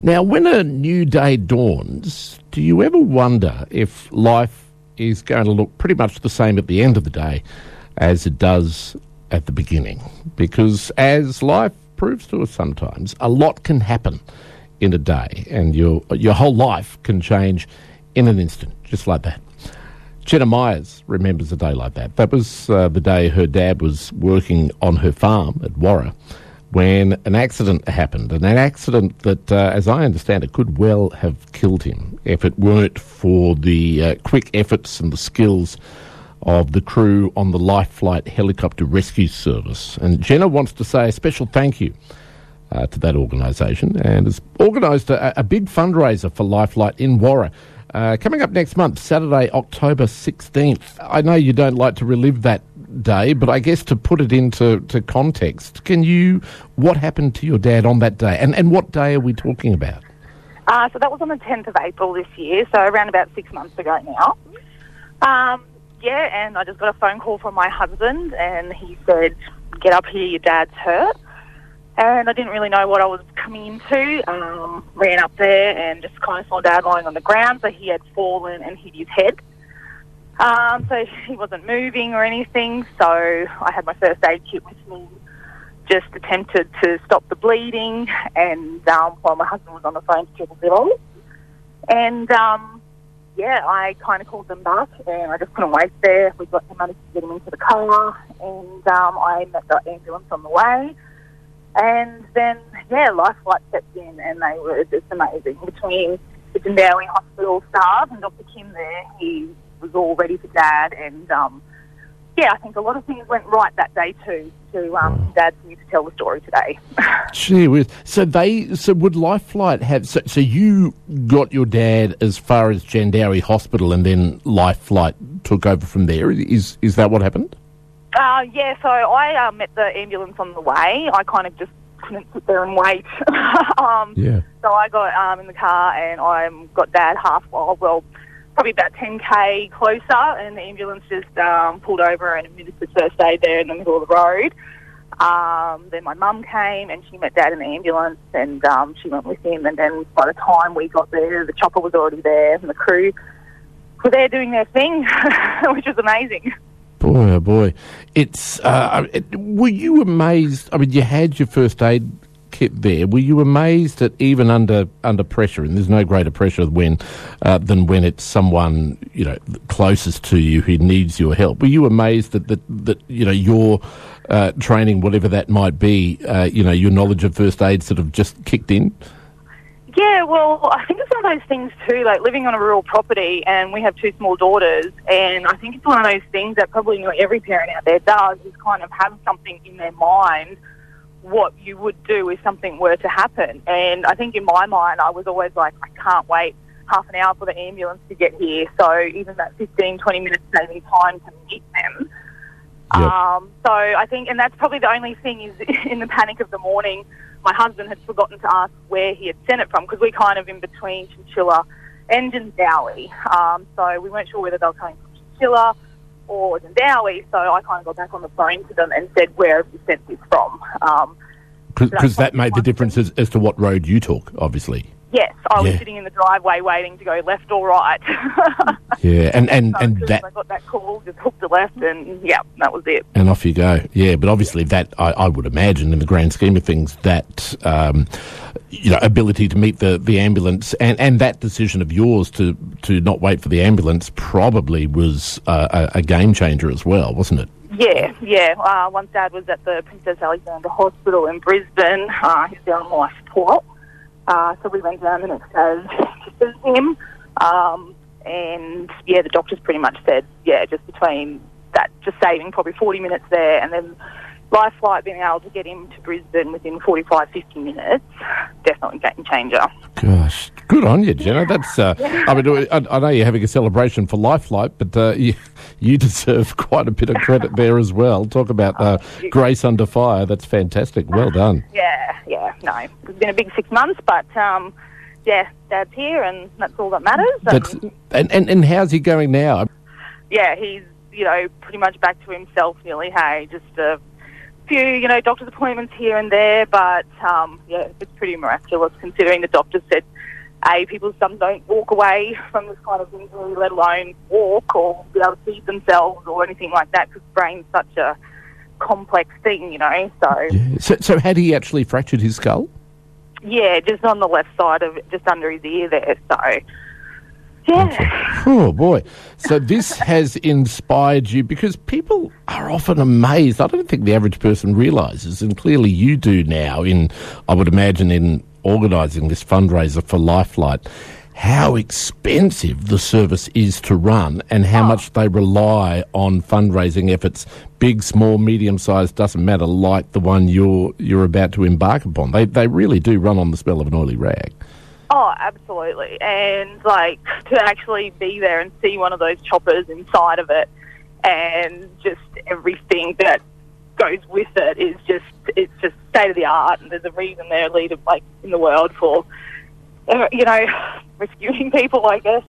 Now, when a new day dawns, do you ever wonder if life is going to look pretty much the same at the end of the day as it does at the beginning? Because as life proves to us sometimes, a lot can happen in a day, and your whole life can change in an instant, just like that. Jenna Myers remembers a day like that. That was the day her dad was working on her farm at Warra when an accident happened, and an accident that, as I understand it, could well have killed him if it weren't for the quick efforts and the skills of the crew on the Life Flight helicopter rescue service. And Jenna wants to say a special thank you to that organisation, and has organised a big fundraiser for Life Flight in Warra. Coming up next month, Saturday, October 16th. I know you don't like to relive that day, but I guess to put it into context, what happened to your dad on that day? And what day are we talking about? So that was on the 10th of April this year, so around about 6 months ago now. And I just got a phone call from my husband, and he said, "Get up here, your dad's hurt." And I didn't really know what I was coming into. Ran up there and just kind of saw Dad lying on the ground. So he had fallen and hit his head. So he wasn't moving or anything. So I had my first aid kit with me. Just attempted to stop the bleeding. And while my husband was on the phone to 000. And I kind of called them back, and I just couldn't wait there. We managed to get him into the car, and I met the ambulance on the way. And then, Life Flight stepped in, and they were just amazing. Between the Jindawi Hospital staff and Dr. Kim there, he was all ready for Dad. And, I think a lot of things went right that day too, to Dad's need to tell the story today. Gee whiz. So would Life Flight have... So you got your dad as far as Jandowae Hospital, and then Life Flight took over from there? Is that what happened? So I met the ambulance on the way. I kind of just couldn't sit there and wait. So I got in the car, and I got Dad probably about 10k closer, and the ambulance just pulled over and administered first aid there in the middle of the road. Then my mum came, and she met Dad in the ambulance, and she went with him. And then by the time we got there, the chopper was already there, and the crew were there doing their thing, which was amazing. Boy, oh boy. Were you amazed? I mean, you had your first aid kit there. Were you amazed that even under pressure, and there's no greater pressure than when it's someone, closest to you who needs your help? Were you amazed that your training, whatever that might be, your knowledge of first aid sort of just kicked in? Yeah, well, I think it's one of those things too, like living on a rural property, and we have two small daughters, and I think it's one of those things that probably not every parent out there does, is kind of have something in their mind what you would do if something were to happen. And I think in my mind, I was always like, I can't wait half an hour for the ambulance to get here, so even that 15, 20 minutes saving time to meet them. Yep. So I think, and that's probably the only thing, is in the panic of the morning, my husband had forgotten to ask where he had sent it from, because we're kind of in between Chinchilla and Jindawi. So we weren't sure whether they were coming from Chinchilla or Jindawi, so I kind of got back on the phone to them and said, where have you sent this from? Because that made the difference as to what road you took, obviously. Yes, I was sitting in the driveway waiting to go left or right. And so that... I got that call, just hooked to left, and that was it. And off you go. Yeah, but obviously that, I would imagine, in the grand scheme of things, that, ability to meet the ambulance and that decision of yours to not wait for the ambulance probably was a game changer as well, wasn't it? Yeah. Once Dad was at the Princess Alexandra Hospital in Brisbane, he's there on life support. So we went down the next day to see him. The doctors pretty much said, just between that, just saving probably 40 minutes there, and then Life Flight being able to get him to Brisbane within 45, 50 minutes, definitely game changer. Gosh, good on you, Jenna. That's, I know you're having a celebration for Life Flight, but you deserve quite a bit of credit there as well. Talk about grace under fire. That's fantastic. Well done. No, it's been a big 6 months, but Dad's here, and that's all that matters. And how's he going now? He's pretty much back to himself nearly. Hey, just few, doctor's appointments here and there, but, it's pretty miraculous considering the doctor said, people some don't walk away from this kind of injury, let alone walk or be able to feed themselves or anything like that, because the brain's such a complex thing, so... Yeah. So had he actually fractured his skull? Yeah, just on the left side of it, just under his ear there, so... Yeah. Oh, boy. So this has inspired you, because people are often amazed. I don't think the average person realises, and clearly you do now, I would imagine, in organising this fundraiser for Lifelight, how expensive the service is to run and how much they rely on fundraising efforts, big, small, medium-sized, doesn't matter, like the one you're about to embark upon. They really do run on the smell of an oily rag. Oh, absolutely. And, to actually be there and see one of those choppers inside of it and just everything that goes with it is it's just state-of-the-art, and there's a reason they're a leader, in the world for, rescuing people, I guess.